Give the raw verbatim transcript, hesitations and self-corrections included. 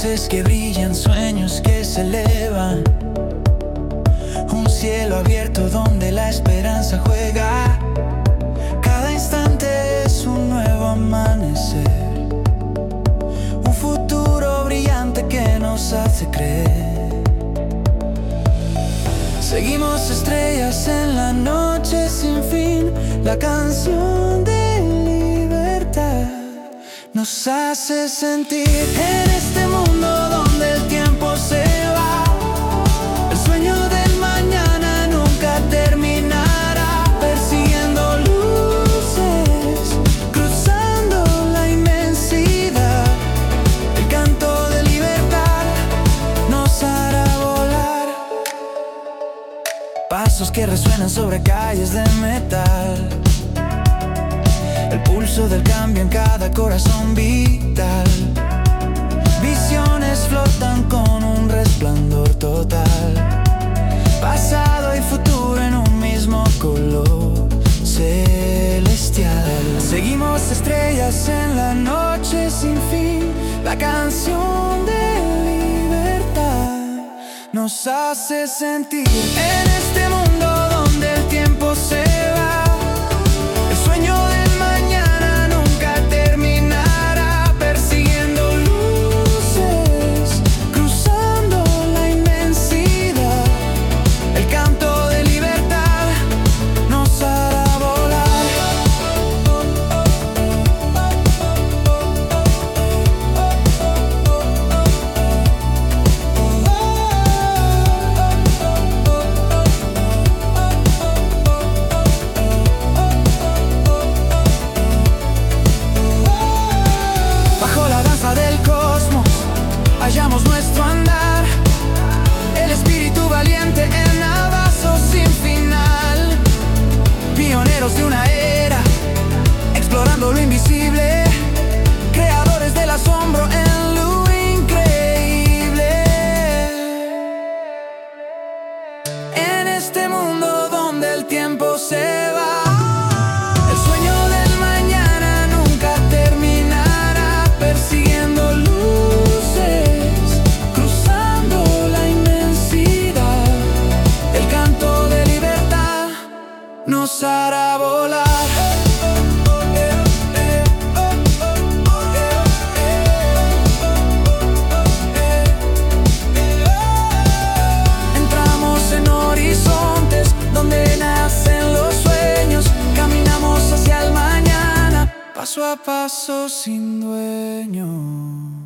luces que brillan, sueños que se elevan, un cielo abierto donde la esperanza juega. Cada instante es un nuevo amanecer, un futuro brillante que nos hace creer. Seguimos estrellas en la noche sin fin, la canción de libertad nos hace sentir. En este mundo donde el tiempo se va, el sueño del mañana nunca terminará. Persiguiendo luces, cruzando la inmensidad, el canto de libertad nos hará volar. Pasos que resuenan sobre calles de metal, el pulso del cambio en cada corazón vital. Visiones flotan con un resplandor total, pasado y futuro en un mismo color celestial. Seguimos estrellas en la noche sin fin, la canción de libertad nos hace sentir. En este mundo donde el tiempo se va, el sueño del mañana nunca terminará. Persiguiendo luces, cruzando la inmensidad, el canto de libertad nos hará volar. Hallamos nuestro andar, el espíritu valiente en abrazo sin final. Pioneros de una era, explorando lo invisible, creadores del asombro en lo increíble. En este mundo donde el tiempo se va, el sueño del mañana nunca terminará. Persiguiendo nos hará volar. Entramos en horizontes donde nacen los sueños, caminamos hacia el mañana, paso a paso sin dueño.